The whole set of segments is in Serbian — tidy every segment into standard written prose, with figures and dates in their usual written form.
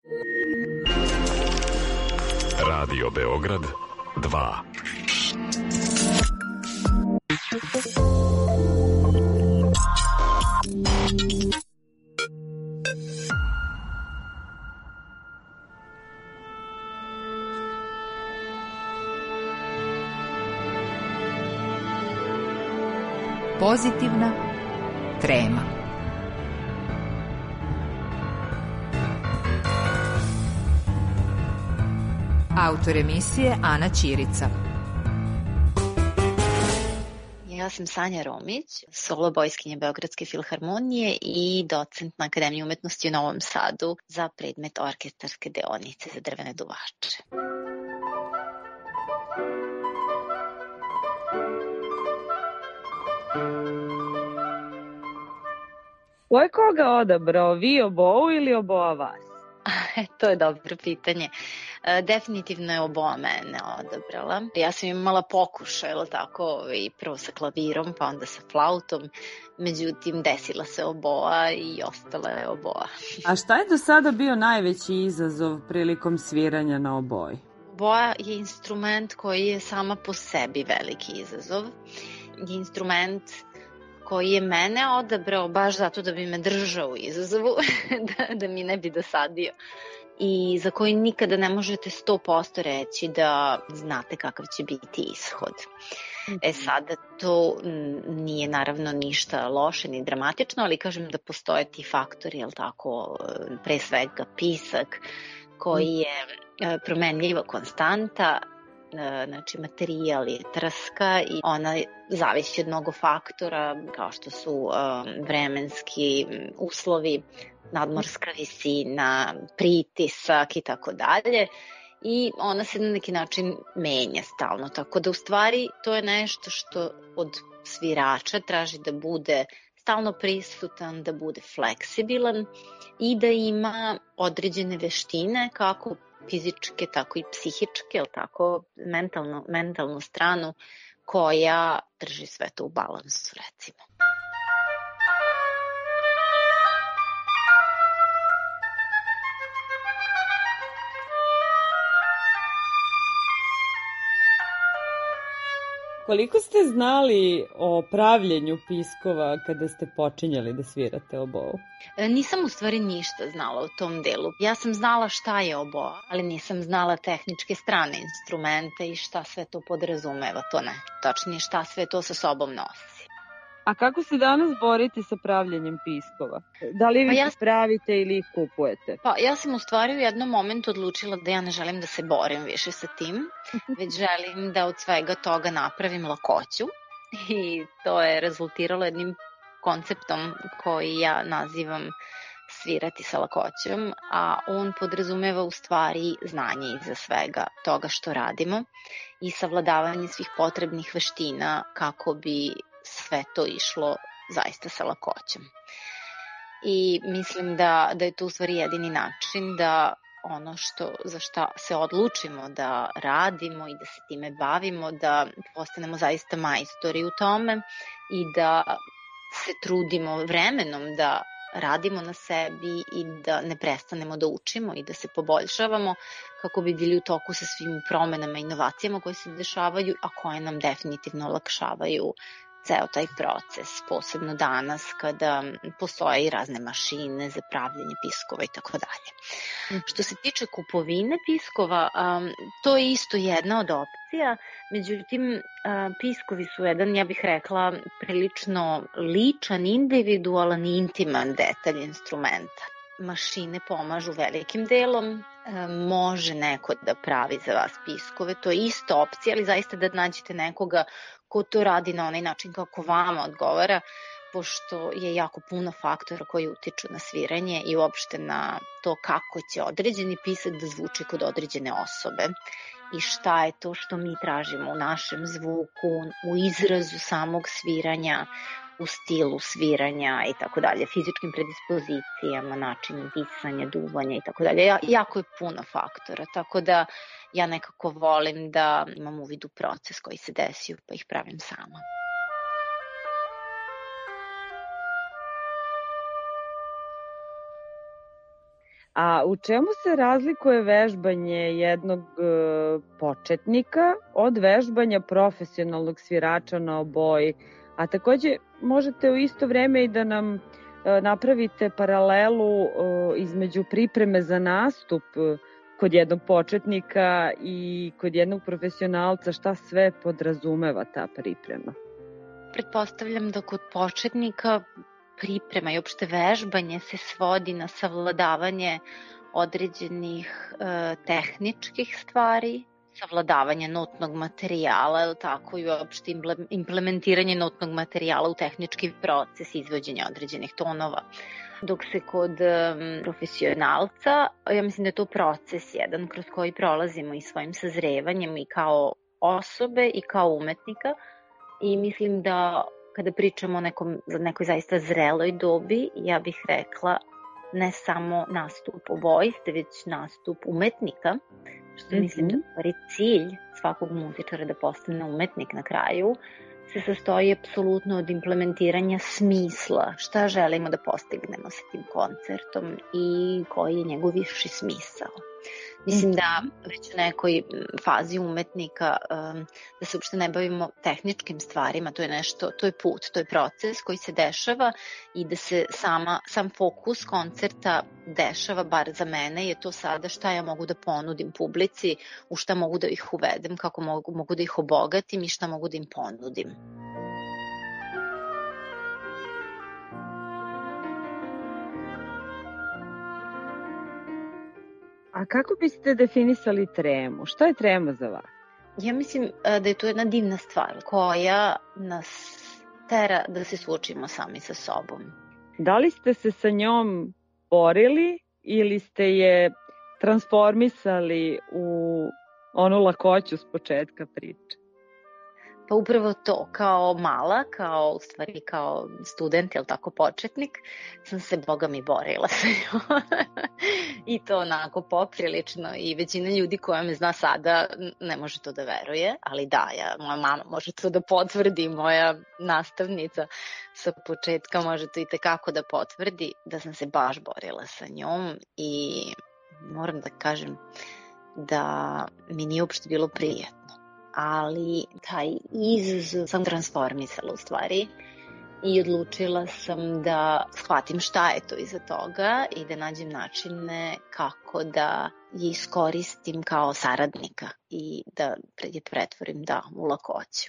Radio Beograd 2. Pozitivna trema. Autor emisije Ana Ćirica. Ja sam Sanja Romić, solo bojskinja Beogradske filharmonije i docent na Akademiji umetnosti u Novom Sadu za predmet orkestarske deonice za drvene duvače. Ko je koga odabrao, vi obou ili oboa vas? To je dobro pitanje. Definitivno je oboa mene odabrala. Ja sam imala pokušaj, tako, i prvo sa klavirom, pa onda sa flautom. Međutim, desila se oboa i ostala je oboa. A šta je do sada bio najveći izazov prilikom sviranja na oboji? Oboa je instrument koji je sama po sebi veliki izazov. Je instrument koji je mene odabrao baš zato da bi me držao u izazovu, da mi ne bi dosadio. I za koji nikada ne možete 100% reći da znate kakav će biti ishod. Sada to nije naravno ništa loše ni dramatično, ali kažem da postoje ti faktori, jel tako, pre svega pisak koji je promenljiva konstanta, znači materijal je trska i ona zavisi od mnogo faktora kao što su vremenski uslovi, nadmorska visina, pritisak i tako dalje i ona se na neki način menja stalno, tako da u stvari to je nešto što od svirača traži da bude stalno prisutan, da bude fleksibilan i da ima određene veštine kako fizičke, tako i psihičke, tako mentalnu stranu koja drži sve to u balansu, recimo. Koliko ste znali o pravljenju piskova kada ste počinjali da svirate obou? Nisam u stvari ništa znala o tom delu. Ja sam znala šta je oboa, ali nisam znala tehničke strane instrumenta i šta sve to podrazumeva, to ne. Tačnije šta sve to sa sobom nosi. A kako se danas borite sa pravljenjem piskova? Da li vi pravite ili ih kupujete? Pa ja sam u stvari u jednom momentu odlučila da ja ne želim da se borim više sa tim, već želim da od svega toga napravim lakoću i to je rezultiralo jednim konceptom koji ja nazivam svirati sa lakoćom, a on podrazumeva u stvari znanje iza svega toga što radimo i savladavanje svih potrebnih veština kako bi sve to išlo zaista sa lakoćom. I mislim da je to u stvari jedini način da ono za šta se odlučimo da radimo i da se time bavimo, da postanemo zaista majstori u tome i da se trudimo vremenom da radimo na sebi i da ne prestanemo da učimo i da se poboljšavamo kako bi bili u toku sa svim promenama i inovacijama koje se dešavaju, a koje nam definitivno olakšavaju ceo taj proces, posebno danas kada postoje i razne mašine za pravljenje piskova i tako dalje. Što se tiče kupovine piskova, to je isto jedna od opcija, međutim piskovi su jedan, ja bih rekla, prilično ličan, individualan i intiman detalj instrumenta. Mašine pomažu velikim delom, može neko da pravi za vas piskove, to je isto opcija, ali zaista da nađete nekoga ko to radi na onaj način kako vama odgovara, pošto je jako puno faktora koji utiču na sviranje i uopšte na to kako će određeni pisak da zvuči kod određene osobe i šta je to što mi tražimo u našem zvuku, u izrazu samog sviranja, u stilu sviranja i tako dalje, fizičkim predispozicijama, načinu disanja, duvanja i tako dalje. Jako je puno faktora, tako da ja nekako volim da imam uvid u proces koji se desio, pa ih pravim sama. A u čemu se razlikuje vežbanje jednog početnika od vežbanja profesionalnog svirača na oboji? A takođe možete u isto vreme i da nam napravite paralelu između pripreme za nastup kod jednog početnika i kod jednog profesionalca, šta sve podrazumeva ta priprema? Pretpostavljam da kod početnika priprema i opšte vežbanje se svodi na savladavanje određenih tehničkih stvari, savladavanje notnog materijala, tako i uopšte implementiranje notnog materijala u tehnički proces izvođenja određenih tonova. Dok se kod profesionalca, ja mislim da je to proces jedan kroz koji prolazimo i svojim sazrevanjem i kao osobe i kao umetnika, i mislim da kada pričamo o nekoj zaista zreloj dobi, ja bih rekla ne samo nastup obojiste, već nastup umetnika, što mislim da je cilj svakog muzičara da postane umetnik na kraju, se sastoji apsolutno od implementiranja smisla, šta želimo da postignemo sa tim koncertom i koji je njegov viši smisao. Mislim da već u nekoj fazi umetnika da se uopšte ne bavimo tehničkim stvarima, to je nešto, to je put, to je proces koji se dešava i da se sam fokus koncerta dešava, bar za mene, je to sada šta ja mogu da ponudim publici, u šta mogu da ih uvedem, kako mogu da ih obogatim i šta mogu da im ponudim. A kako biste definisali tremu? Šta je trema za vas? Ja mislim da je to jedna divna stvar koja nas tera da se suočimo sami sa sobom. Da li ste se sa njom borili ili ste je transformisali u onu lakoću s početka priče? Pa upravo to, kao mala, kao student, ili tako početnik, sam se boga mi borila sa njom. I to onako poprilično, i većina ljudi koja me zna sada ne može to da veruje, ali da, moja mama može to da potvrdi, moja nastavnica sa početka može to i tekako da potvrdi, da sam se baš borila sa njom i moram da kažem da mi nije uopšte bilo prijetno. Ali taj izazov sam transformisala u stvari i odlučila sam da shvatim šta je to iza toga i da nađem načine kako da je iskoristim kao saradnika i da je pretvorim u lakoću.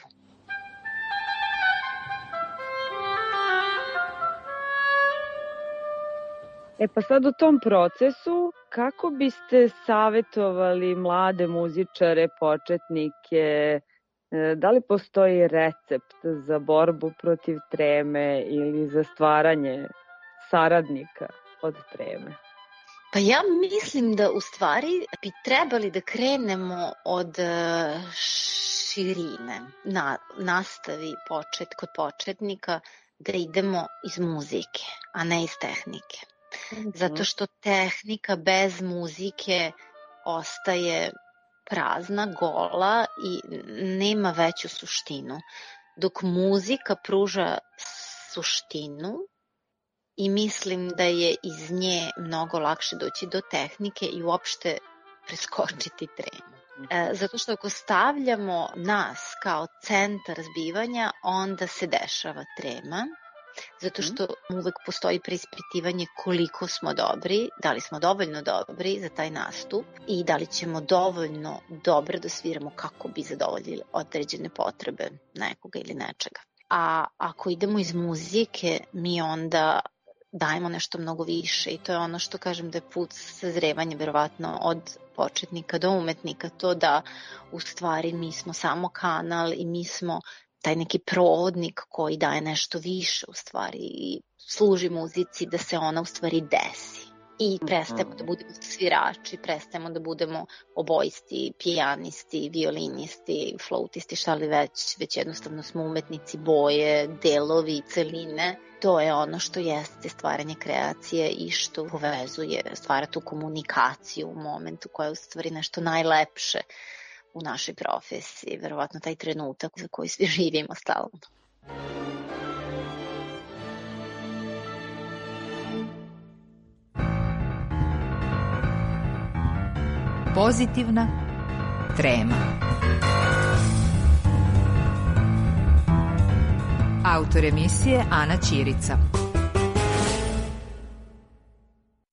Pa sad u tom procesu, kako biste savjetovali mlade muzičare, početnike, da li postoji recept za borbu protiv treme ili za stvaranje saradnika od treme? Pa ja mislim da u stvari bi trebali da krenemo od širine, nastavi kod početnika, da idemo iz muzike, a ne iz tehnike. Zato što tehnika bez muzike ostaje prazna, gola i nema veću suštinu. Dok muzika pruža suštinu i mislim da je iz nje mnogo lakše doći do tehnike i uopšte preskočiti tremu. Zato što ako stavljamo nas kao centar zbivanja, onda se dešava trema. Zato što uvek postoji preispitivanje koliko smo dobri, da li smo dovoljno dobri za taj nastup i da li ćemo dovoljno dobro da sviramo kako bi zadovoljili određene potrebe nekoga ili nečega. A ako idemo iz muzike, mi onda dajemo nešto mnogo više i to je ono što kažem da je put sazrevanja verovatno od početnika do umetnika, to da u stvari mi smo samo kanal i mi smo taj neki provodnik koji daje nešto više u stvari i služi muzici da se ona u stvari desi. I prestajemo da budemo svirači, prestajemo da budemo obojisti, pijanisti, violinisti, flautisti, šta li već jednostavno smo umetnici boje, delovi, celine. To je ono što jeste stvaranje kreacije i što povezuje, stvara tu komunikaciju u momentu koja je u stvari nešto najlepše u našoj profesiji, verovatno taj trenutak za koji svi živimo stalno. Pozitivna trema. Autor emisije Ana Ćirica.